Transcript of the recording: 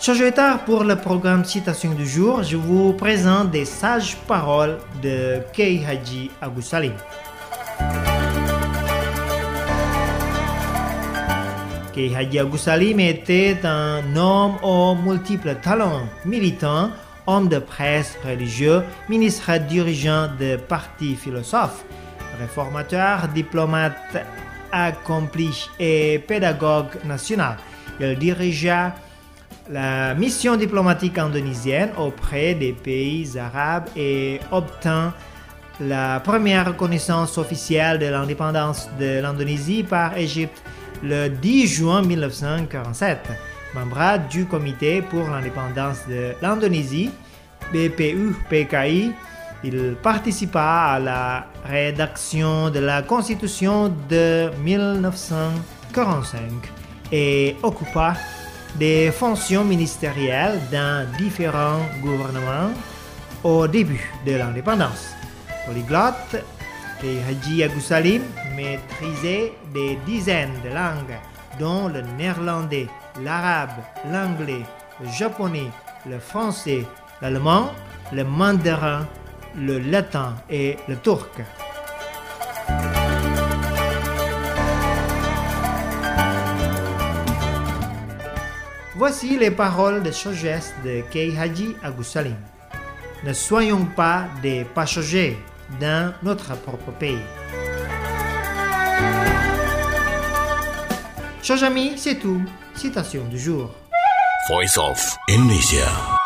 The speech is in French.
Tard pour le programme Citation du jour, je vous présente des sages paroles de Kay Haji Agus Salim. Kay Haji Agus Salim était un homme aux multiples talents, militant, homme de presse religieux, ministre dirigeant de partis philosophes, réformateur, diplomate accompli et pédagogue national. Il dirigea la mission diplomatique indonésienne auprès des pays arabes et obtint la première reconnaissance officielle de l'indépendance de l'Indonésie par Égypte le 10 juin 1947. Membre du Comité pour l'indépendance de l'Indonésie, BPU-PKI, il participa à la rédaction de la Constitution de 1945 et occupa des fonctions ministérielles dans différents gouvernements au début de l'indépendance. Polyglotte, Kay Haji Agus Salim maîtrisait des dizaines de langues, dont le néerlandais, l'arabe, l'anglais, le japonais, le français, l'allemand, le mandarin, le latin et le turc. Voici les paroles de sagesse de Kay Haji Agus Salim. Ne soyons pas des passagers dans notre propre pays. Chers amis, c'est tout. Citation du jour. Voice of Indonesia.